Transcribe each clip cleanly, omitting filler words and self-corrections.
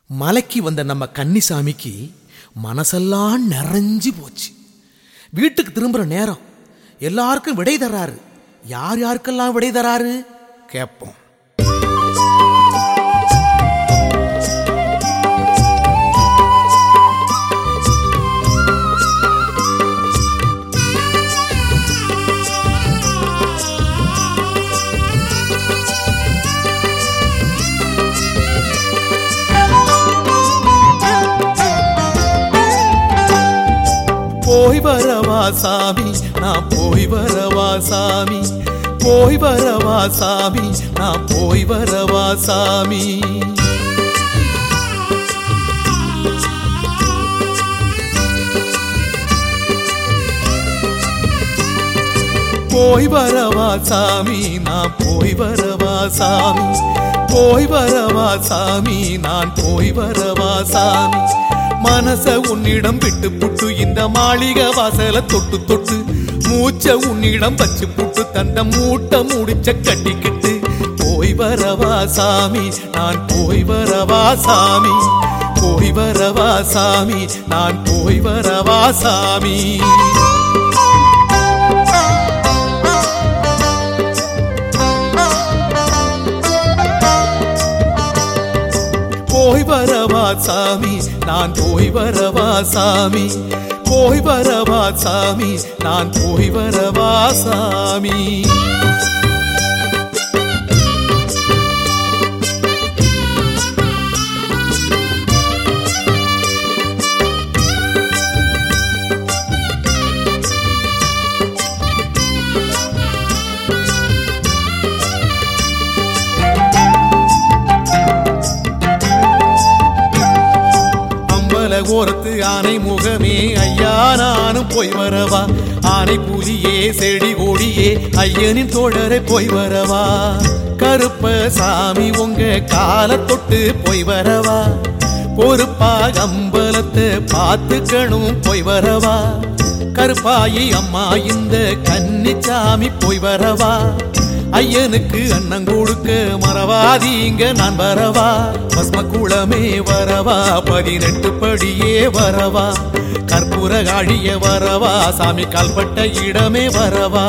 மலைக்கு வந்த நம்ம கன்னிசாமிக்கு மனசெல்லாம் நிறைஞ்சு போச்சு. வீட்டுக்கு திரும்புற நேரம் எல்லாருக்கும் விடை தர்றாரு. யார் யாருக்கெல்லாம் விடை தராரு கேட்போம். போய் வரவா சாமி, நான் போய் வரவா சாமி, போய் வரவா சாமி, நான் போய் வரவா சாமி. போய் வரவா சாமி, நான் போய் வரவா சாமி, போய் வரவா சாமி, நான் போய் வரவா சாமி. மனச உன்னிடம் விட்டு புட்டு இந்த மாளிகை வாசல தொட்டு தொட்டு மூச்ச உன்னிடம் வச்சு புட்டு தந்த மூட்டை முடிச்ச கட்டிக்கிட்டு போய் வரவா சாமி, நான் போய் வரவா சாமி, போய் வரவா சாமி, நான் போய் வரவா சாமி. போய் வரவா சாமி, நான் போய் வரவா சாமி, போய் வரவா சாமி, நான் போய் வரவா சாமி. ஓரத்து ஆனை முகமே ஐயா, நானும் போய் வரவா. ஆனை புலியே செடி கொடியே ஐயனின் தோழரை போய் வரவா. கருப்ப சாமி உங்க கால தொட்டு போய் வரவா. பொறுப்பா அம்பலத்தை பார்த்துக்கணும் போய் வரவா. கருப்பாயி அம்மா இந்த கன்னிச்சாமி போய் வரவா. ஐயனுக்கு அண்ணன் கொடுக்க மறவாதீங்க நான் வரவா. பஸ்ம குளமே வரவா, 18 படியே வரவா. கற்பூர காழிய வரவா, சாமி கால்பட்ட இடமே வரவா.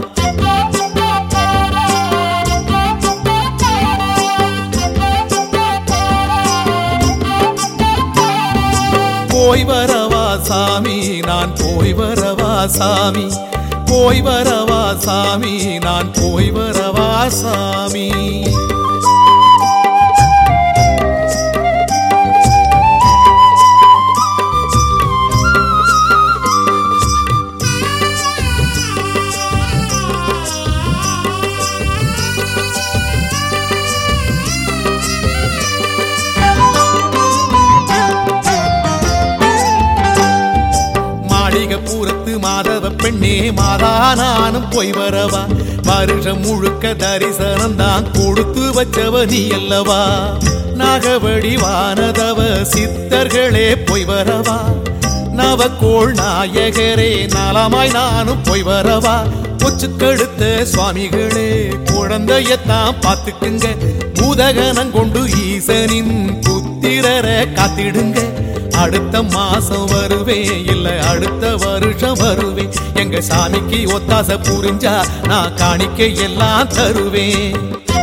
போய் வரவா சாமி, நான் போய் வரவா சாமி, போய் வரவா சாமி, நான் போய் வரவா சாமி. பூரத்து மாதவ பெண்ணே மாதா, நானும் போய் வரவா. வருஷம் முழுக்க தரிசனம் தான் கொடுத்து வச்சவ நீ அல்லவா. நாகவடி வானதவ சித்தர்களே போய் வரவா. நவக்கோள் நாயகரே நலமாய் நானும் போய் வரவா. கொச்சு கழுத்த சுவாமிகளே குழந்தையத்தான் பார்த்துக்குங்க. பூதகனம் கொண்டு ஈசனின் புத்திரரை காத்திடுங்க. அடுத்த மாசம் வருவேன், இல்ல அடுத்த வருஷம் வருவேன். எங்க சாமிக்கு ஒத்தாசை புரிஞ்சா நான் காணிக்கை எல்லாம் தருவேன்.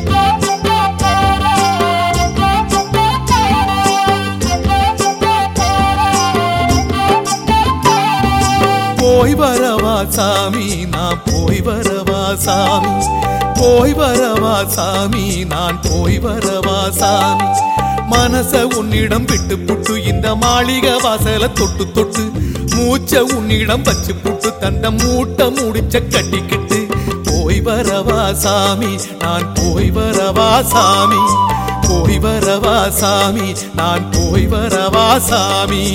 போய் வரவா சாமி, நான் போய் வரவா சாமி, போய் வரவா சாமி, நான் போய் வரவா சாமி. மனச உன்னிடம் விட்டு புட்டு இந்த மாளிகை வாசல தொட்டு தொட்டு மூச்ச உன்னிடம் வச்சு புட்டு தந்த மூட்டை முடிச்ச கட்டிக்கிட்டு போய் வரவா சாமி, நான் போய் வரவா சாமி, போய் வரவா சாமி, நான் போய் வரவா சாமி.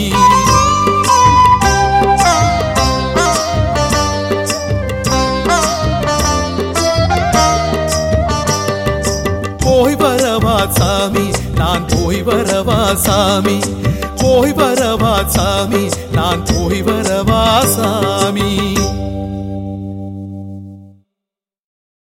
போய் வரவா சாமி, நான் போய் வரவா சாமி, போய் வரவா சாமி, நான் போய் வரவா சாமி.